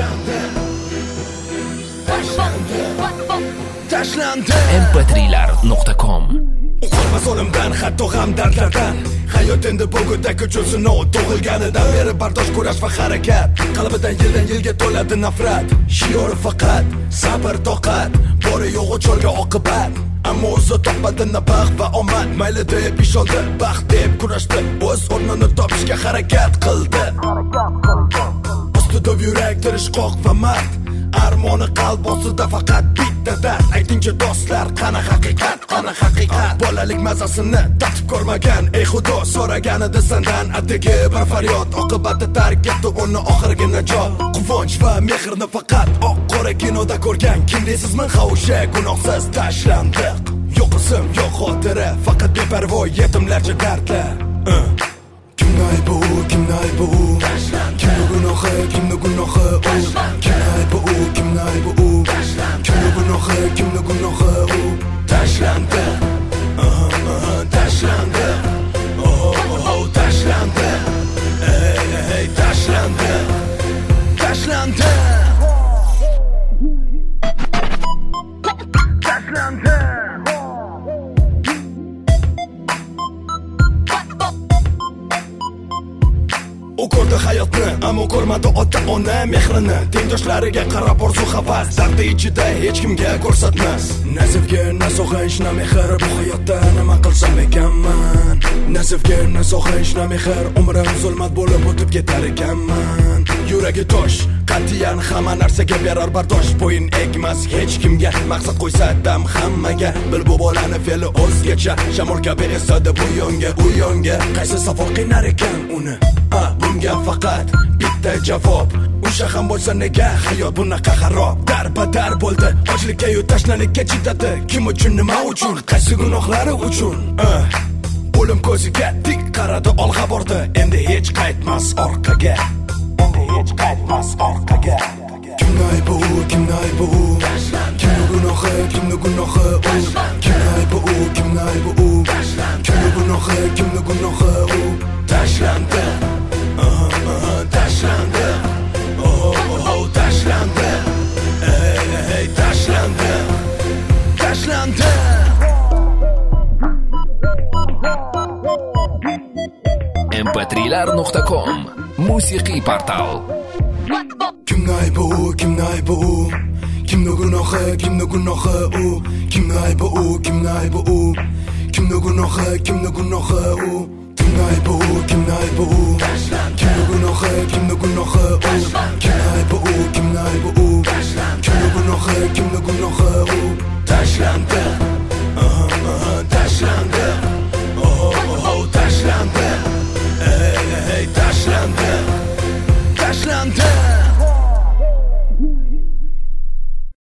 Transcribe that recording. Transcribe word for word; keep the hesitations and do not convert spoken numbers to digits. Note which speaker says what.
Speaker 1: tashlandi, tashlandi, tashlandi.
Speaker 2: em p три lar nuqta com
Speaker 1: Qo'rqmas o'limdan, hatto g'am dardlardan. Hayot endi bugundan ko'chilsin, o tug'ilganidan beri bardosh ko'rash va harakat. Qalbidan yildan yilga to'ladi nafrat. Shiori faqat sabr, toqat, bori yo'g'i cho'lga oqibat. Ammo o'zi topmadi baxt va omad. Mayli deb ishondi, baxt deb kurashdi, o'z o'rnini topishga harakat qildi. Ustida yurak tirishqoq va mard. Armoni qalb ostida faqat bitta dard. Aytingchi do'stlar, qani haqiqat, qani haqiqat. Bolalik mazasini tatib ko'rmagan, ey xudo so'raganida sendan atigi bir faryod. Oqibati tark etdi uni oxirgi najot. Quvonch va mehrni faqat oq qora kinoda ko'rgan. Kim deysizmi, ha o'sha gunohsiz tashlandiq. Yo'q ism, yo'q xotira, faqat beparvo yetimlarcha dardlar. Kimday bu, kimday bu, kimni gunohi, kimni gunohi, kimday bu, kimday bu, kimni gunohi, kimni gunohi, tashlandi, tashlandi, tashlandi, ey tashlandi, tashlandi, tashlandi. U ko'rdi hayotni, ammo ko'rmadi ota-ona mehrini. Tengdoshlariga qarab orzu havas, dardi ichida hech kimga ko'rsatmas. Nasibga na sog'inch, na mehr, bu hayotda nima qilsam ekanman. Nasibga na sog'inch, na mehr, umrim zulmat bo'lib o'tib ketar ekanman. Yuragi tosh, qatiyan hamma narsaga berar bardosh. Bo'yin egmas hech kimga, maqsad qo'ysa dam hammaga. Bil bu bolani fe'li o'zgacha, shamol kabi esadi bu yonga, u yonga. Qaysi safar qinar ekan uni? A bunga faqat bitta javob. O'sha ham bo'lsa nega hayot bunaqa xarob? Darbadar bo'ldi, ochlikka yu tashnalik chidadi. Kim uchun, nima uchun, qaysi gunohlari uchun? O'lim ko'ziga tik qaradi, olg'a bordi, endi hech qaytmas orqaga. Endi hech qaytmas orqaga. Kimday bu, kimday bu, kimni gunohi, kimni gunohi, kimday bu, kimday bu, kimni gunohi, kimni gunohi, tashlandi, tashlandi, tashlandi, ey tashlandi, tashlandi.
Speaker 2: em p три lar nuqta com musiqiy portal.
Speaker 1: Kimday bu, kimday bu, kimni gunohi, kimni gunohi, kimday bu, kimday bu, kimni gunohi, kimni gunohi, kimday bu, kimday bu, kimni gunohi, kimni gunohi, kimday bu, kimday bu.